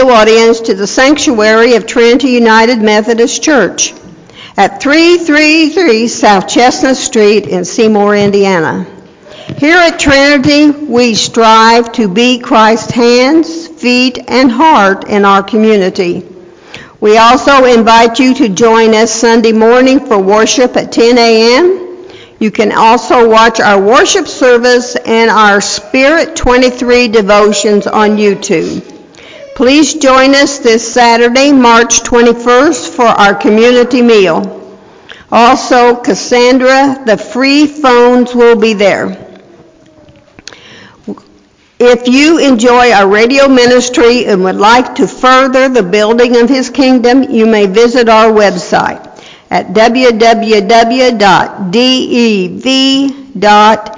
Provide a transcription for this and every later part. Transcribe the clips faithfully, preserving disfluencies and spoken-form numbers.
audience to the sanctuary of Trinity United Methodist Church at three thirty-three South Chestnut Street in Seymour, Indiana. Here at Trinity, we strive to be Christ's hands, feet, and heart in our community. We also invite you to join us Sunday morning for worship at ten a.m. You can also watch our worship service and our Spirit twenty-three devotions on YouTube. Please join us this Saturday, March twenty-first, for our community meal. Also, Cassandra, the free phones will be there. If you enjoy our radio ministry and would like to further the building of His kingdom, you may visit our website at w w w dot dev dot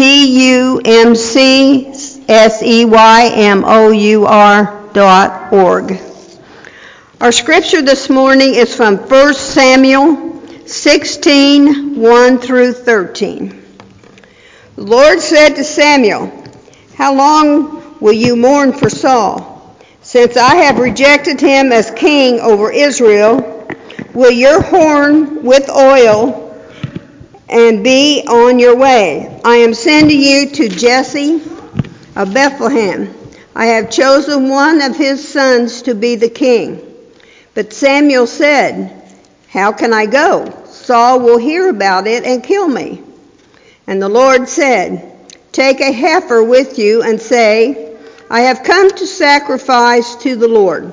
tumcseymor dot org. Our scripture this morning is from First Samuel sixteen, one through thirteen. The Lord said to Samuel, "How long will you mourn for Saul? Since I have rejected him as king over Israel, will your horn with oil and be on your way? I am sending you to Jesse of Bethlehem. I have chosen one of his sons to be the king." But Samuel said, "How can I go? Saul will hear about it and kill me." And the Lord said, "Take a heifer with you and say, 'I have come to sacrifice to the Lord.'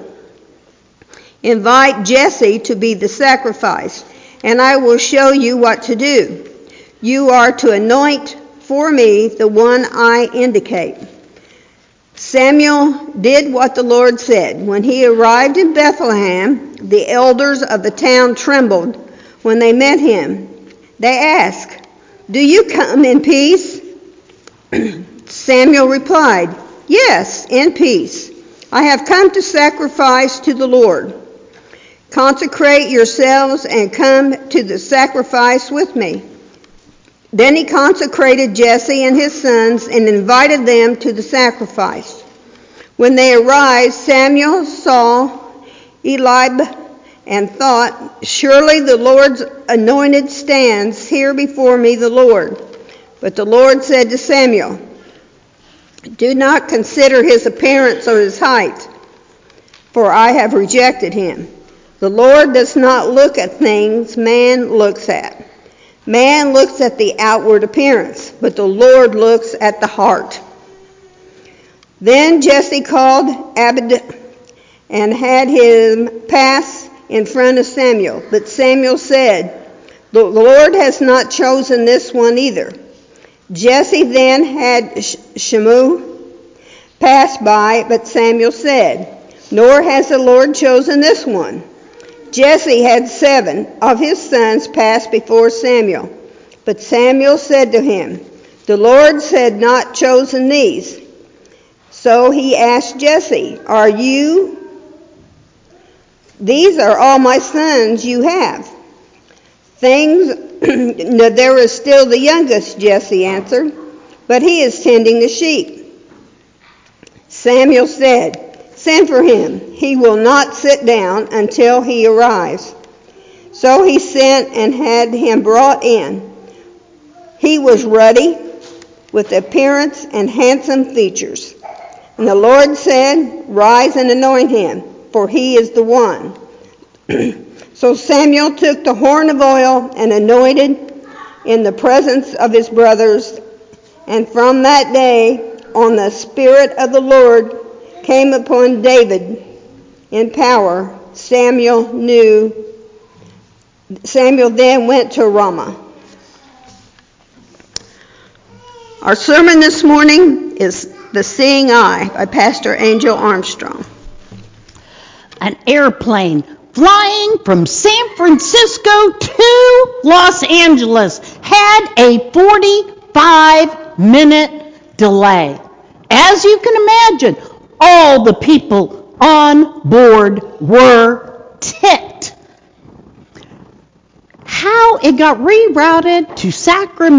Invite Jesse to be the sacrifice, and I will show you what to do. You are to anoint for me the one I indicate." Samuel did what the Lord said. When he arrived in Bethlehem, the elders of the town trembled when they met him. They asked, "Do you come in peace?" Samuel replied, "Yes, in peace. I have come to sacrifice to the Lord. Consecrate yourselves and come to the sacrifice with me." Then he consecrated Jesse and his sons and invited them to the sacrifice. When they arrived, Samuel saw Eliab and thought, "Surely the Lord's anointed stands here before me, the Lord." But the Lord said to Samuel, "Do not consider his appearance or his height, for I have rejected him. The Lord does not look at things man looks at. Man looks at the outward appearance, but the Lord looks at the heart." Then Jesse called Abed and had him pass in front of Samuel. But Samuel said, "The Lord has not chosen this one either." Jesse then had Shammua pass by, but Samuel said, "Nor has the Lord chosen this one." Jesse had seven of his sons pass before Samuel. But Samuel said to him, "The Lord had not chosen these." So he asked Jesse, "Are you? These are all my sons you have." "Things, there is still the youngest," Jesse answered, "but he is tending the sheep." Samuel said, "Send for him. He will not sit down until he arrives." So he sent and had him brought in. He was ruddy, with appearance and handsome features. And the Lord said, "Rise and anoint him, for he is the one." So Samuel took the horn of oil and anointed in the presence of his brothers. And from that day on, the Spirit of the Lord came upon David in power. Samuel knew. Samuel then went to Ramah. Our sermon this morning is "The Seeing Eye" by Pastor Angel Armstrong. An airplane flying from San Francisco to Los Angeles had a forty-five minute delay. As you can imagine, all the people on board were ticked. How it got rerouted to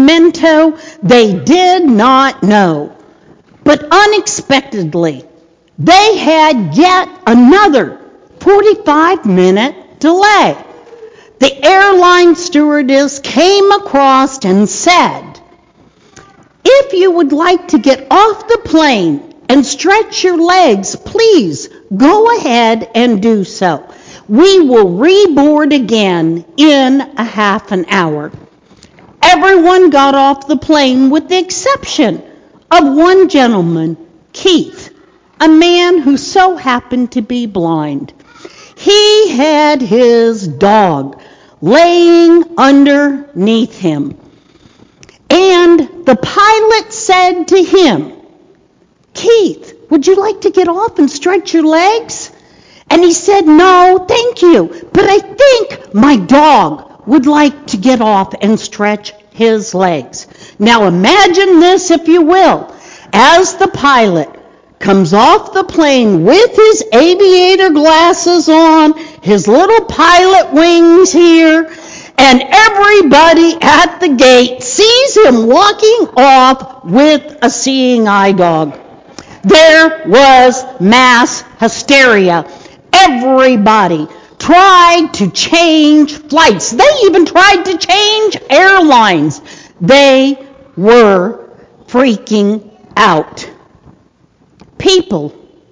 Sacramento, they did not know. But unexpectedly, they had yet another forty-five minute delay. The airline stewardess came across and said, "If you would like to get off the plane and stretch your legs, please go ahead and do so. We will reboard again in a half an hour." Everyone got off the plane with the exception of one gentleman, Keith, a man who so happened to be blind. He had his dog laying underneath him. And the pilot said to him, "Keith, would you like to get off and stretch your legs?" And he said, "No, thank you, but I think my dog would like to get off and stretch his legs." Now imagine this, if you will, as the pilot comes off the plane with his aviator glasses on, his little pilot wings here, and everybody at the gate sees him walking off with a seeing eye dog. There was mass hysteria. Everybody tried to change flights. They even tried to change airlines. They were freaking out. People.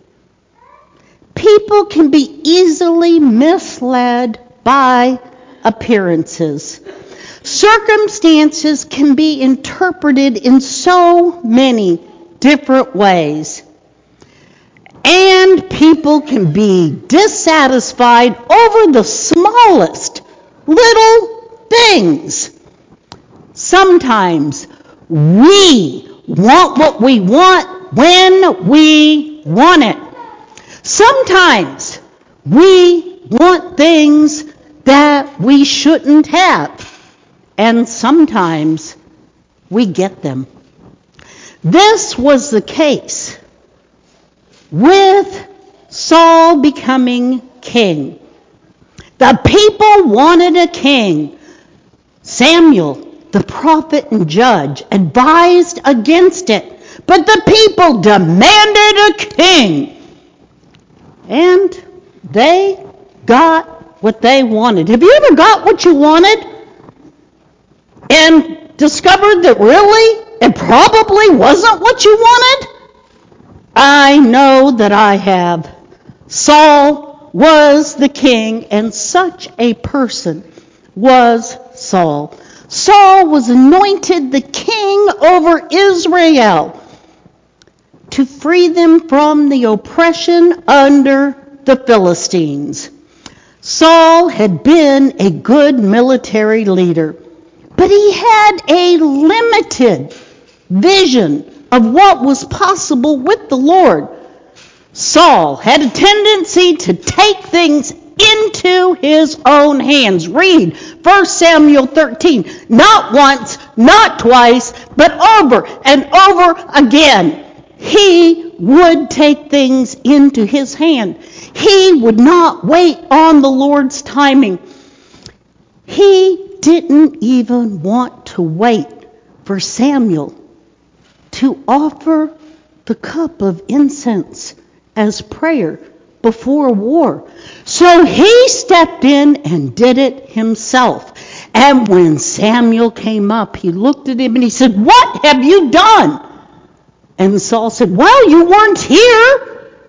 People can be easily misled by appearances. Circumstances can be interpreted in so many different ways. And people can be dissatisfied over the smallest little things. Sometimes we want what we want when we want it. Sometimes we want things that we shouldn't have. And sometimes we get them. This was the case with Saul becoming king. The people wanted a king. Samuel, the prophet and judge, advised against it, but the people demanded a king. And they got what they wanted. Have you ever got what you wanted and discovered that really it probably wasn't what you wanted? I know that I have. Saul was the king, and such a person was Saul. Saul was anointed the king over Israel to free them from the oppression under the Philistines. Saul had been a good military leader, but he had a limited vision of what was possible with the Lord. Saul had a tendency to take things into his own hands. Read First Samuel thirteen. Not once, not twice, but over and over again. He would take things into his hand. He would not wait on the Lord's timing. He didn't even want to wait for Samuel to offer the cup of incense as prayer before war. So he stepped in and did it himself. And when Samuel came up, he looked at him and he said, "What have you done?" And Saul said, "Well, you weren't here."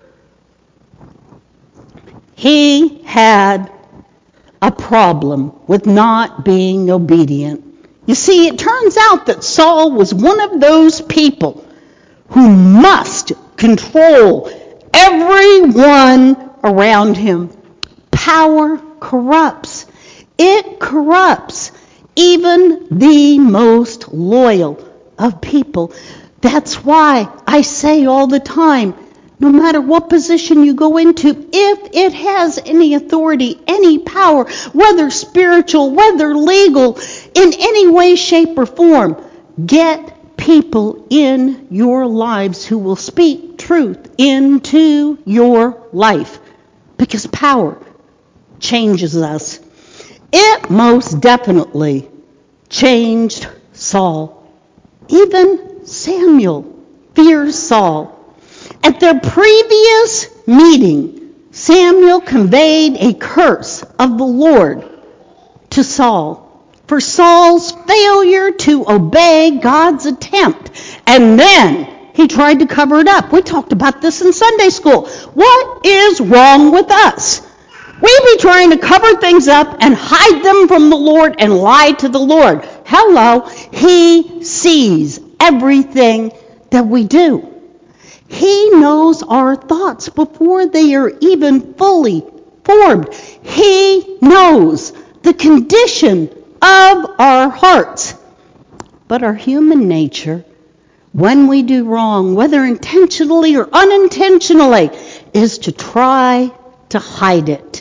He had a problem with not being obedient. You see, it turns out that Saul was one of those people who must control everyone around him. Power corrupts. It corrupts even the most loyal of people. That's why I say all the time, no matter what position you go into, if it has any authority, any power, whether spiritual, whether legal, in any way, shape, or form, get people in your lives who will speak truth into your life. Because power changes us. It most definitely changed Saul. Even Samuel fears Saul. At their previous meeting, Samuel conveyed a curse of the Lord to Saul for Saul's failure to obey God's attempt. And then he tried to cover it up. We talked about this in Sunday school. What is wrong with us? We be trying to cover things up and hide them from the Lord and lie to the Lord. Hello, he sees everything that we do. He knows our thoughts before they are even fully formed. He knows the condition of our hearts. But our human nature, when we do wrong, whether intentionally or unintentionally, is to try to hide it.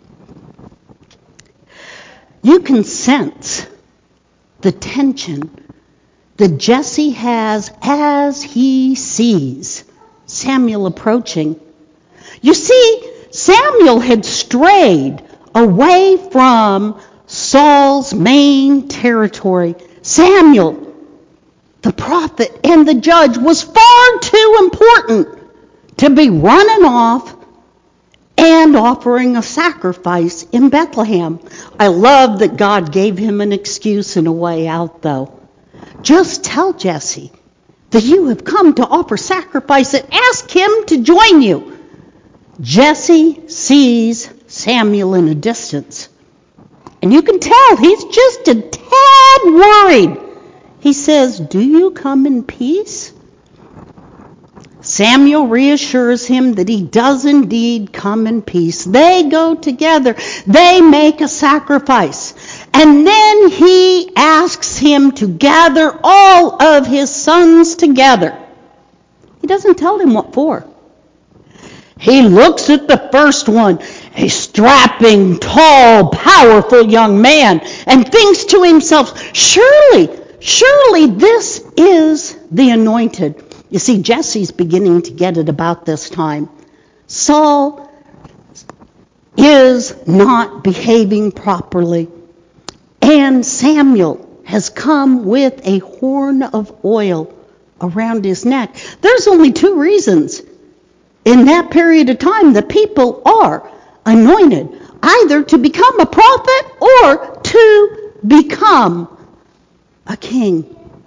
You can sense the tension that Jesse has as he sees Samuel approaching. You see, Samuel had strayed away from Saul's main territory. Samuel, the prophet and the judge, was far too important to be running off and offering a sacrifice in Bethlehem. I love that God gave him an excuse and a way out, though. Just tell Jesse that you have come to offer sacrifice and ask him to join you. Jesse sees Samuel in a distance, and you can tell he's just a tad worried. He says, "Do you come in peace?" Samuel reassures him that he does indeed come in peace. They go together. They make a sacrifice. And then he asks him to gather all of his sons together. He doesn't tell him what for. He looks at the first one, a strapping, tall, powerful young man, and thinks to himself, surely, surely this is the anointed. You see, Jesse's beginning to get it about this time. Saul is not behaving properly. And Samuel has come with a horn of oil around his neck. There's only two reasons in that period of time that people are anointed. Either to become a prophet or to become a king.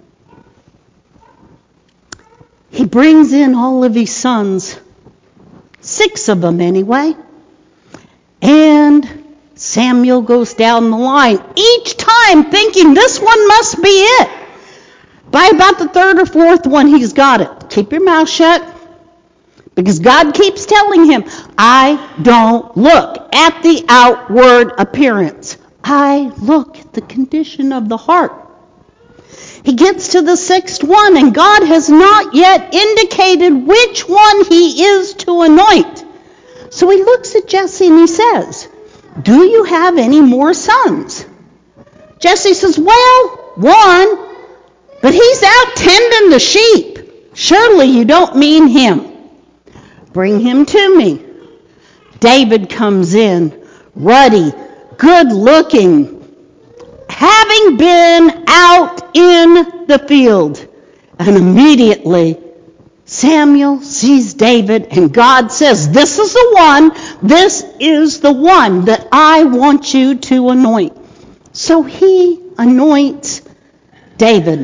He brings in all of his sons, six of them anyway, and Samuel goes down the line, each time thinking this one must be it. By about the third or fourth one, he's got it. Keep your mouth shut, because God keeps telling him, I don't look at the outward appearance. I look at the condition of the heart. He gets to the sixth one, and God has not yet indicated which one he is to anoint. So he looks at Jesse and he says, do you have any more sons? Jesse says, well, one, but he's out tending the sheep. Surely you don't mean him. Bring him to me. David comes in, ruddy, good-looking, having been out in the field. And immediately Samuel sees David, and God says, this is the one, this is the one that I want you to anoint. So he anoints David.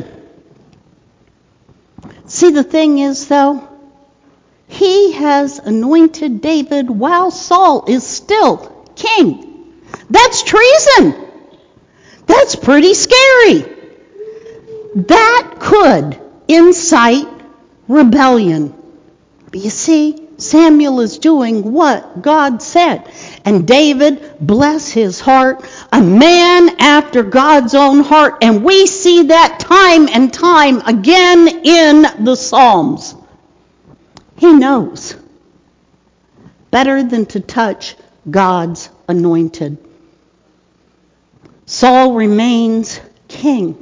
See, the thing is, though, he has anointed David while Saul is still king. That's treason. That's pretty scary. That could incite rebellion. But you see, Samuel is doing what God said. And David, bless his heart, a man after God's own heart. And we see that time and time again in the Psalms. He knows better than to touch God's anointed. Saul remains king.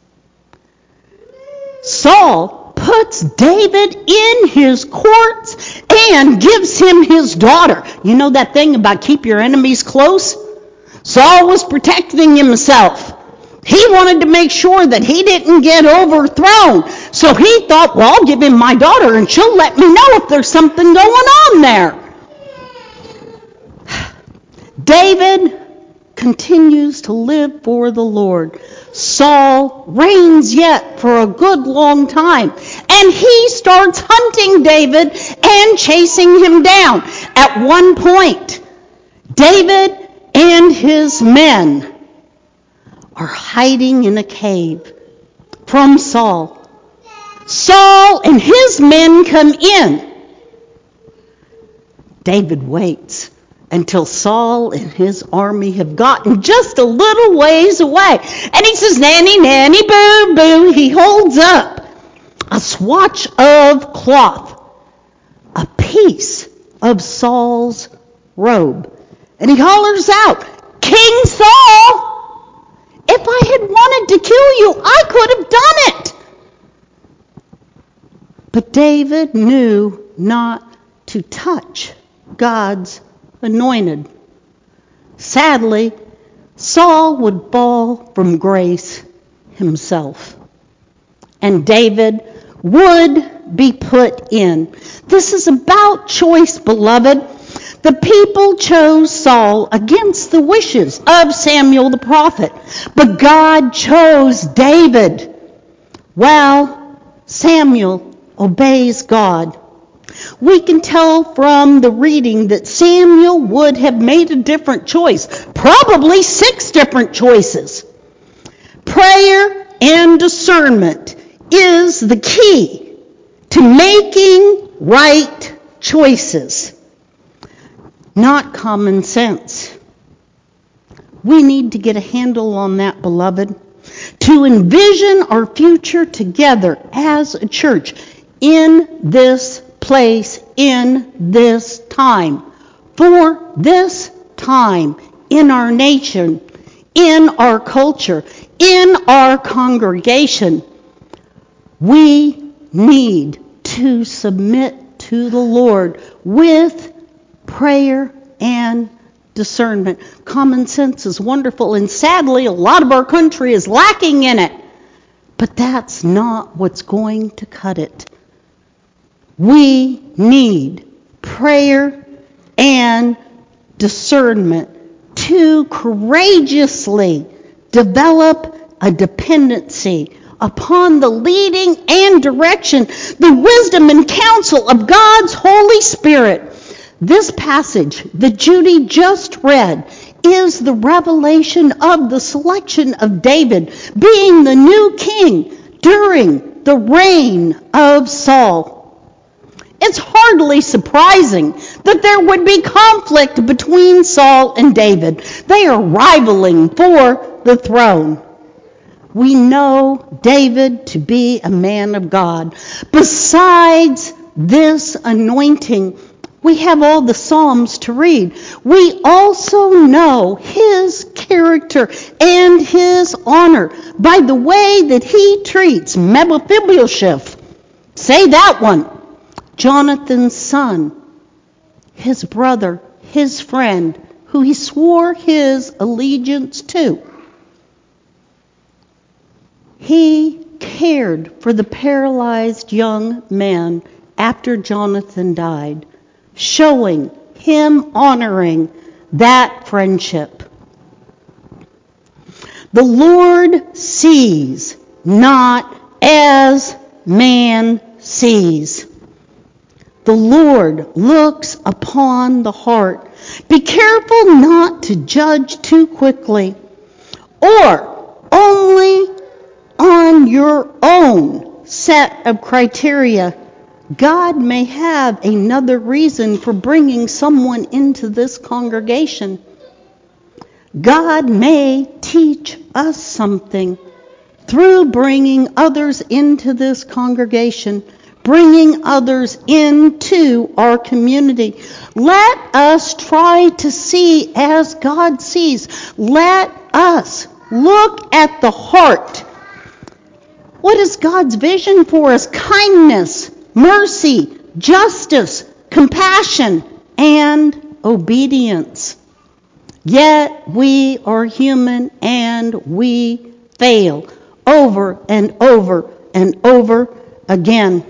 Saul puts David in his courts and gives him his daughter. You know that thing about keep your enemies close? Saul was protecting himself. He wanted to make sure that he didn't get overthrown. So he thought, well, I'll give him my daughter and she'll let me know if there's something going on there. David continues to live for the Lord. Saul reigns yet for a good long time. And he starts hunting David and chasing him down. At one point, David and his men are hiding in a cave from Saul. Saul and his men come in. David waits until Saul and his army have gotten just a little ways away. And he says, nanny, nanny, boo, boo. He holds up a swatch of cloth, a piece of Saul's robe. And he hollers out, King Saul, if I had wanted to kill you, I could have done it. But David knew not to touch God's anointed. Sadly, Saul would fall from grace himself, and David would be put in. This is about choice, beloved. The people chose Saul against the wishes of Samuel the prophet, but God chose David. Well, Samuel obeys God. We can tell from the reading that Samuel would have made a different choice, probably six different choices. Prayer and discernment is the key to making right choices, not common sense. We need to get a handle on that, beloved, to envision our future together as a church in this place, in this time, for this time, in our nation, in our culture, in our congregation. We need to submit to the Lord with prayer and discernment. Common sense is wonderful, and sadly, a lot of our country is lacking in it. But that's not what's going to cut it. We need prayer and discernment to courageously develop a dependency upon the leading and direction, the wisdom and counsel of God's Holy Spirit. This passage that Judy just read is the revelation of the selection of David being the new king during the reign of Saul. It's hardly surprising that there would be conflict between Saul and David. They are rivaling for the throne. We know David to be a man of God. Besides this anointing, we have all the Psalms to read. We also know his character and his honor by the way that he treats Mephibosheth. Say that one. Jonathan's son, his brother, his friend, who he swore his allegiance to. He cared for the paralyzed young man after Jonathan died, showing him honoring that friendship. The Lord sees not as man sees. The Lord looks upon the heart. Be careful not to judge too quickly or only on your own set of criteria. God may have another reason for bringing someone into this congregation. God may teach us something through bringing others into this congregation, bringing others into our community. Let us try to see as God sees. Let us look at the heart. What is God's vision for us? Kindness, mercy, justice, compassion, and obedience. Yet we are human and we fail over and over and over again.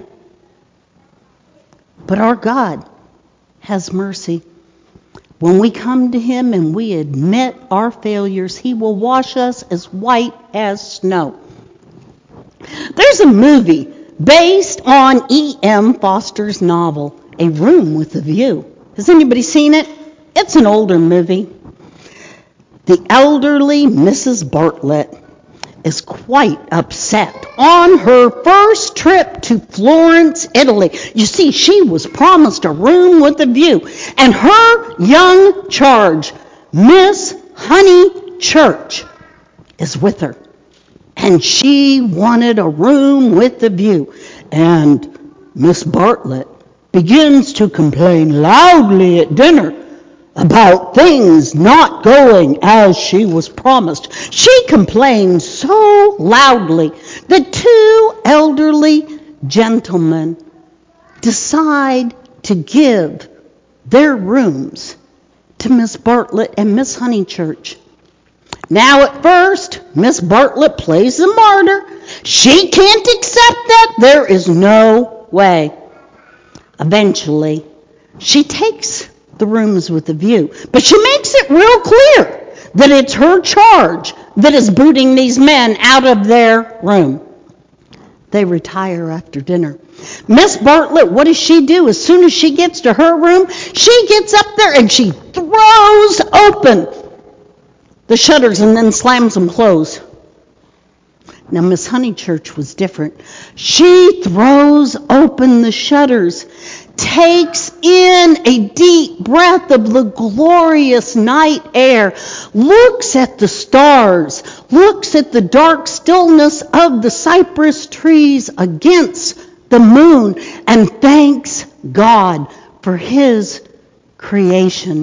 But our God has mercy. When we come to him and we admit our failures, he will wash us as white as snow. There's a movie based on E M Foster's novel, A Room with a View. Has anybody seen it? It's an older movie. The elderly Missus Bartlett is quite upset on her first trip to Florence, Italy. You see, she was promised a room with a view, and her young charge, Miss Honeychurch, is with her. And she wanted a room with a view. And Miss Bartlett begins to complain loudly at dinner about things not going as she was promised. She complained so loudly that two elderly gentlemen decide to give their rooms to Miss Bartlett and Miss Honeychurch. Now at first, Miss Bartlett plays the martyr. She can't accept that. There is no way. Eventually, she takes the rooms with the view. But she makes it real clear that it's her charge that is booting these men out of their room. They retire after dinner. Miss Bartlett, what does she do? As soon as she gets to her room, she gets up there and she throws open the shutters and then slams them closed. Now, Miss Honeychurch was different. She throws open the shutters, takes in a deep breath of the glorious night air, looks at the stars, looks at the dark stillness of the cypress trees against the moon, and thanks God for his creation.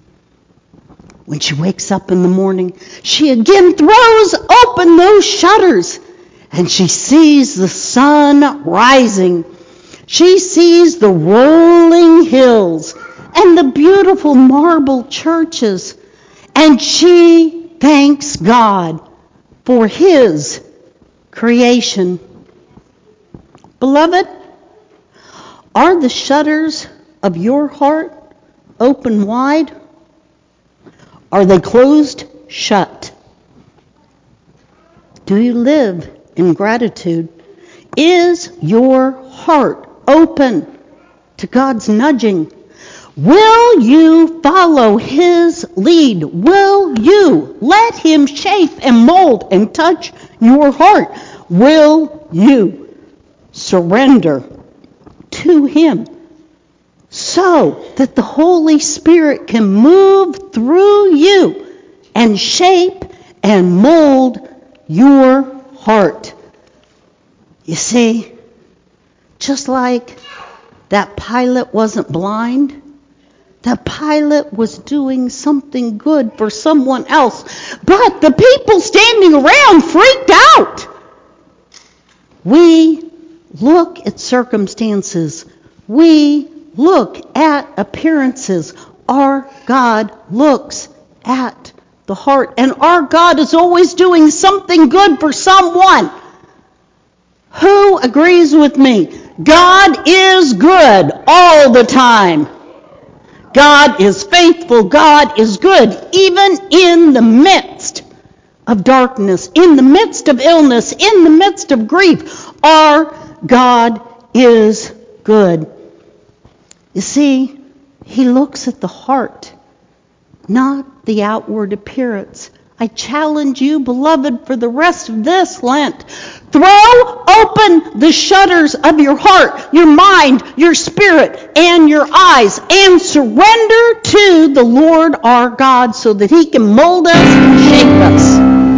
When she wakes up in the morning, she again throws open those shutters, and she sees the sun rising. She sees the rolling hills and the beautiful marble churches, and she thanks God for his creation. Beloved, are the shutters of your heart open wide? Are they closed shut? Do you live in gratitude? Is your heart open to God's nudging? Will you follow his lead? Will you let him shape and mold and touch your heart? Will you surrender to him so that the Holy Spirit can move through you and shape and mold your heart? You see, just like that pilot wasn't blind, that pilot was doing something good for someone else, but the people standing around freaked out. We look at circumstances. We look at appearances. Our God looks at the heart, and our God is always doing something good for someone. Who agrees with me? God is good all the time. God is faithful. God is good, even in the midst of darkness, in the midst of illness, in the midst of grief. Our God is good. You see, he looks at the heart, not the outward appearance. I challenge you, beloved, for the rest of this Lent, throw open the shutters of your heart, your mind, your spirit, and your eyes, and surrender to the Lord our God so that he can mold us and shape us.